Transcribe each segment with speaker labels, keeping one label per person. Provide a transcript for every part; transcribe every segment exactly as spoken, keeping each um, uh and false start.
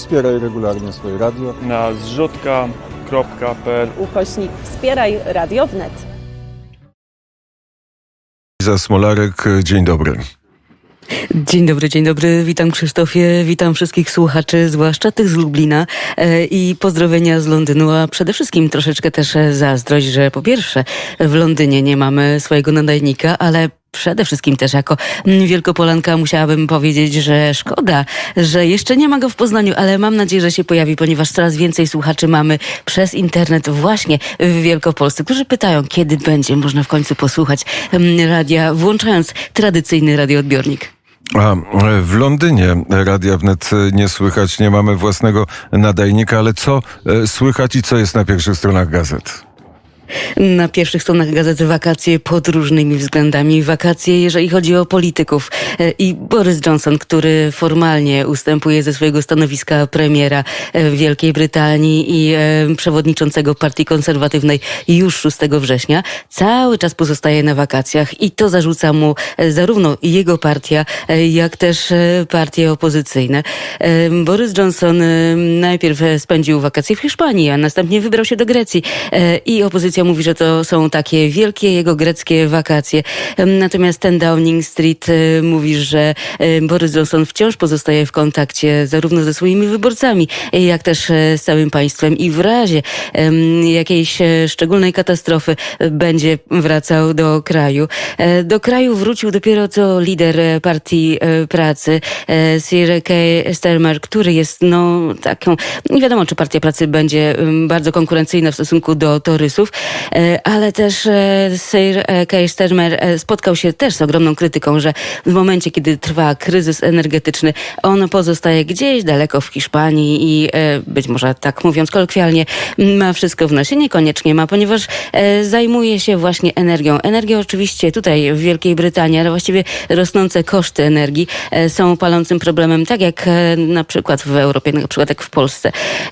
Speaker 1: wspieraj regularnie swoje radio.
Speaker 2: Na zrzutka kropka pe el
Speaker 3: ukośnik wspieraj radio wnet.
Speaker 4: Iza Smolarek, dzień dobry.
Speaker 5: Dzień dobry, dzień dobry. Witam Krzysztofie, witam wszystkich słuchaczy, zwłaszcza tych z Lublina e, i pozdrowienia z Londynu, a przede wszystkim troszeczkę też zazdrość, że po pierwsze w Londynie nie mamy swojego nadajnika, ale przede wszystkim też jako Wielkopolanka musiałabym powiedzieć, że szkoda, że jeszcze nie ma go w Poznaniu, ale mam nadzieję, że się pojawi, ponieważ coraz więcej słuchaczy mamy przez internet właśnie w Wielkopolsce, którzy pytają, kiedy będzie można w końcu posłuchać radia, włączając tradycyjny radioodbiornik.
Speaker 4: A w Londynie Radia Wnet nie słychać, nie mamy własnego nadajnika, ale co słychać i co jest na pierwszych stronach gazet?
Speaker 5: Na pierwszych stronach gazety wakacje pod różnymi względami. Wakacje, jeżeli chodzi o polityków. I Boris Johnson, który formalnie ustępuje ze swojego stanowiska premiera w Wielkiej Brytanii i przewodniczącego Partii Konserwatywnej już szóstego września, cały czas pozostaje na wakacjach i to zarzuca mu zarówno jego partia, jak też partie opozycyjne. Boris Johnson najpierw spędził wakacje w Hiszpanii, a następnie wybrał się do Grecji i opozycja mówi, że to są takie wielkie jego greckie wakacje. Natomiast ten Downing Street mówi, że Boris Johnson wciąż pozostaje w kontakcie zarówno ze swoimi wyborcami, jak też z całym państwem i w razie jakiejś szczególnej katastrofy będzie wracał do kraju. Do kraju wrócił dopiero co lider Partii Pracy, Sir Keir Starmer, który jest no taką, nie wiadomo, czy Partia Pracy będzie bardzo konkurencyjna w stosunku do torysów, ale też Sir Keir Starmer spotkał się też z ogromną krytyką, że w momencie, kiedy trwa kryzys energetyczny, on pozostaje gdzieś daleko w Hiszpanii i być może tak mówiąc kolokwialnie, ma wszystko w nosie. Niekoniecznie ma, ponieważ zajmuje się właśnie energią. Energia oczywiście tutaj w Wielkiej Brytanii, ale właściwie rosnące koszty energii są palącym problemem, tak jak na przykład w Europie, na przykład jak w Polsce.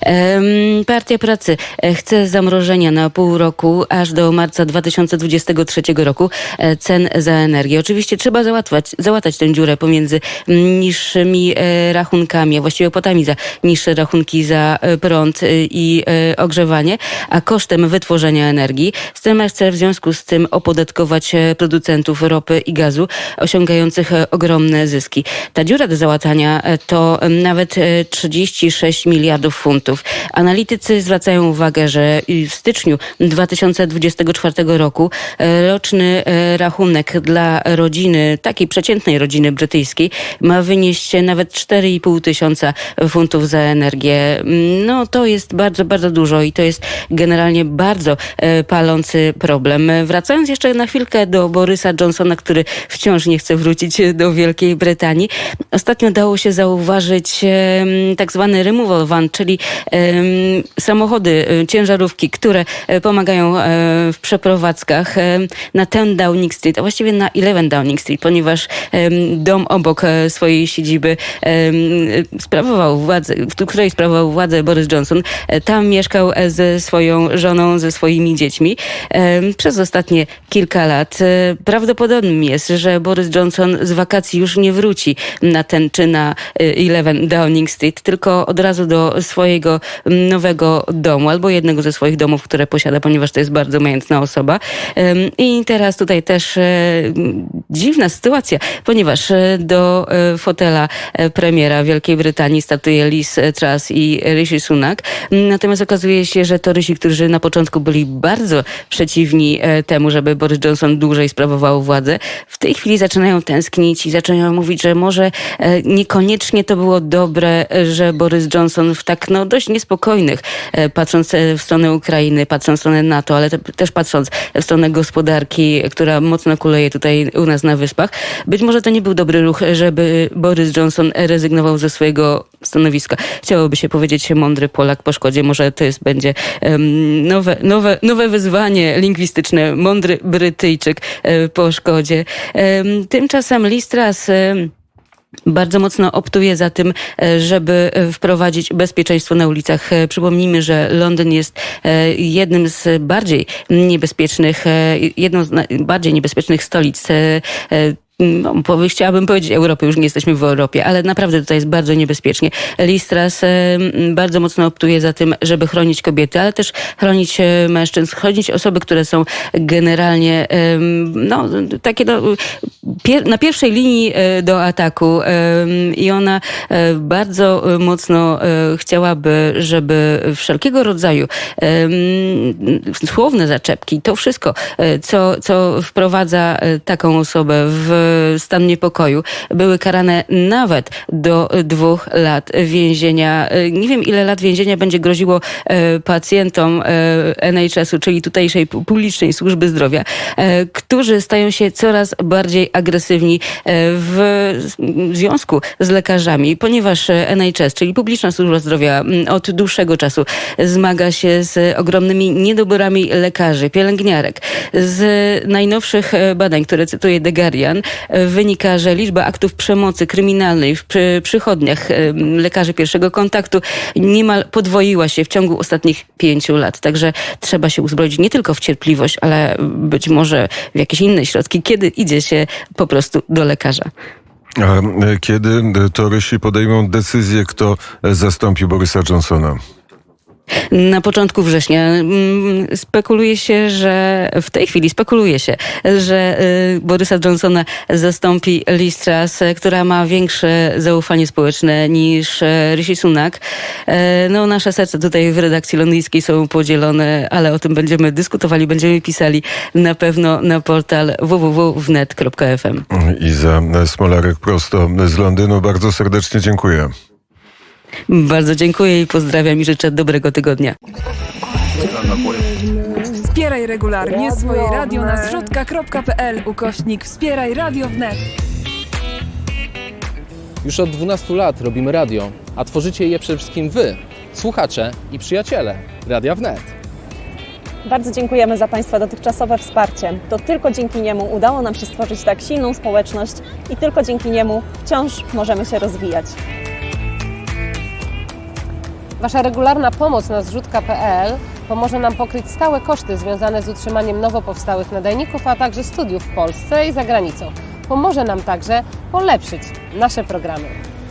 Speaker 5: Partia Pracy chce zamrożenia na pół roku, aż do marca dwa tysiące dwudziestego trzeciego roku cen za energię. Oczywiście trzeba załatwać, załatać tę dziurę pomiędzy niższymi rachunkami, a właściwie opłatami za niższe rachunki za prąd i ogrzewanie, a kosztem wytworzenia energii. Starmer chce w związku z tym opodatkować producentów ropy i gazu osiągających ogromne zyski. Ta dziura do załatania to nawet trzydzieści sześć miliardów funtów. Analitycy zwracają uwagę, że w styczniu dwa tysiące dwudziestego czwartego roku roczny rachunek dla rodziny, takiej przeciętnej rodziny brytyjskiej, ma wynieść nawet cztery i pół tysiąca funtów za energię. No to jest bardzo, bardzo dużo i to jest generalnie bardzo palący problem. Wracając jeszcze na chwilkę do Borisa Johnsona, który wciąż nie chce wrócić do Wielkiej Brytanii. Ostatnio dało się zauważyć tak zwany removal van, czyli samochody, ciężarówki, które pomagają w przeprowadzkach na ten Downing Street, a właściwie na jedenaście Downing Street, ponieważ dom obok swojej siedziby sprawował władzę, w której sprawował władzę Boris Johnson. Tam mieszkał ze swoją żoną, ze swoimi dziećmi przez ostatnie kilka lat. Prawdopodobnym jest, że Boris Johnson z wakacji już nie wróci na ten czy na jedenaście Downing Street, tylko od razu do swojego nowego domu, albo jednego ze swoich domów, które posiada, ponieważ to jest bardzo majątna osoba. I teraz tutaj też dziwna sytuacja, ponieważ do fotela premiera Wielkiej Brytanii startuje Liz Truss i Rishi Sunak. Natomiast okazuje się, że to Rishi, którzy na początku byli bardzo przeciwni temu, żeby Boris Johnson dłużej sprawował władzę, w tej chwili zaczynają tęsknić i zaczynają mówić, że może niekoniecznie to było dobre, że Boris Johnson w tak no dość niespokojnych, patrząc w stronę Ukrainy, patrząc w stronę NATO, ale te, też patrząc w stronę gospodarki, która mocno kuleje tutaj u nas na Wyspach, być może to nie był dobry ruch, żeby Boris Johnson rezygnował ze swojego stanowiska. Chciałoby się powiedzieć mądry Polak po szkodzie. Może to jest będzie um, nowe, nowe, nowe wyzwanie lingwistyczne. Mądry Brytyjczyk um, po szkodzie. Um, tymczasem Liz Truss um, bardzo mocno optuje za tym, żeby wprowadzić bezpieczeństwo na ulicach. Przypomnijmy, że Londyn jest jednym z bardziej niebezpiecznych, jedną z bardziej niebezpiecznych stolic no, powie- chciałabym powiedzieć Europy, już nie jesteśmy w Europie, ale naprawdę tutaj jest bardzo niebezpiecznie. Liz Truss e, bardzo mocno optuje za tym, żeby chronić kobiety, ale też chronić e, mężczyzn, chronić osoby, które są generalnie e, no, takie no, pier- na pierwszej linii e, do ataku e, i ona e, bardzo mocno e, chciałaby, żeby wszelkiego rodzaju e, słowne zaczepki, to wszystko, e, co, co wprowadza e, taką osobę w stan niepokoju, były karane nawet do dwóch lat więzienia. Nie wiem, ile lat więzienia będzie groziło pacjentom N H S u, czyli tutejszej publicznej służby zdrowia, którzy stają się coraz bardziej agresywni w związku z lekarzami, ponieważ N H S, czyli publiczna służba zdrowia, od dłuższego czasu zmaga się z ogromnymi niedoborami lekarzy, pielęgniarek. Z najnowszych badań, które cytuje The Guardian, wynika, że liczba aktów przemocy kryminalnej w przy, przychodniach lekarzy pierwszego kontaktu niemal podwoiła się w ciągu ostatnich pięciu lat. Także trzeba się uzbroić nie tylko w cierpliwość, ale być może w jakieś inne środki, kiedy idzie się po prostu do lekarza.
Speaker 4: A kiedy torysi podejmą decyzję, kto zastąpi Borysa Johnsona?
Speaker 5: Na początku września spekuluje się, że w tej chwili spekuluje się, że Borysa Johnsona zastąpi Liz Truss, która ma większe zaufanie społeczne niż Rishi Sunak. No, nasze serca tutaj w redakcji londyńskiej są podzielone, ale o tym będziemy dyskutowali, będziemy pisali na pewno na portal w w w kropka wnet kropka f m.
Speaker 4: Iza Smolarek prosto z Londynu. Bardzo serdecznie dziękuję.
Speaker 5: Bardzo dziękuję i pozdrawiam i życzę dobrego tygodnia.
Speaker 6: Wspieraj regularnie swoje radio na zrzutka kropka p l ukośnik Wspieraj Radio Wnet.
Speaker 7: Już od dwunastu lat robimy radio, a tworzycie je przede wszystkim wy, słuchacze i przyjaciele Radia Wnet.
Speaker 3: Bardzo dziękujemy za Państwa dotychczasowe wsparcie. To tylko dzięki niemu udało nam się stworzyć tak silną społeczność i tylko dzięki niemu wciąż możemy się rozwijać.
Speaker 8: Wasza regularna pomoc na zrzutka kropka p l pomoże nam pokryć stałe koszty związane z utrzymaniem nowo powstałych nadajników, a także studiów w Polsce i za granicą. Pomoże nam także polepszyć nasze programy.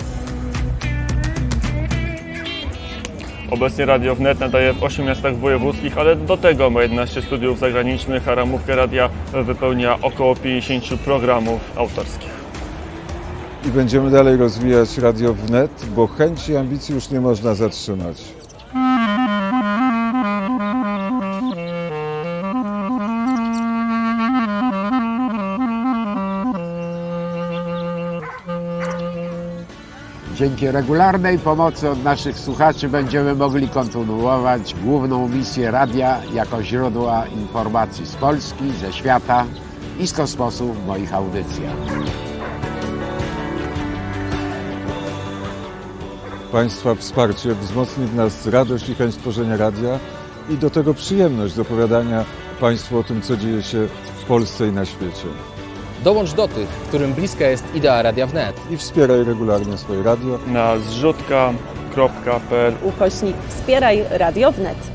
Speaker 2: Obecnie Radio Wnet nadaje w ośmiu miastach wojewódzkich, ale do tego ma jedenaście studiów zagranicznych, a ramówkę radia wypełnia około pięćdziesiąt programów autorskich.
Speaker 1: I będziemy dalej rozwijać Radio Wnet, bo chęci i ambicji już nie można zatrzymać.
Speaker 9: Dzięki regularnej pomocy od naszych słuchaczy będziemy mogli kontynuować główną misję radia jako źródła informacji z Polski, ze świata i z kosmosu w moich audycjach.
Speaker 1: Państwa wsparcie wzmocni w nas radość i chęć tworzenia radia i do tego przyjemność z opowiadania Państwu o tym, co dzieje się w Polsce i na świecie.
Speaker 7: Dołącz do tych, którym bliska jest idea Radia Wnet.
Speaker 1: I wspieraj regularnie swoje radio
Speaker 2: Na zrzutka kropka p l
Speaker 3: Ukośnik Wspieraj Radio Wnet.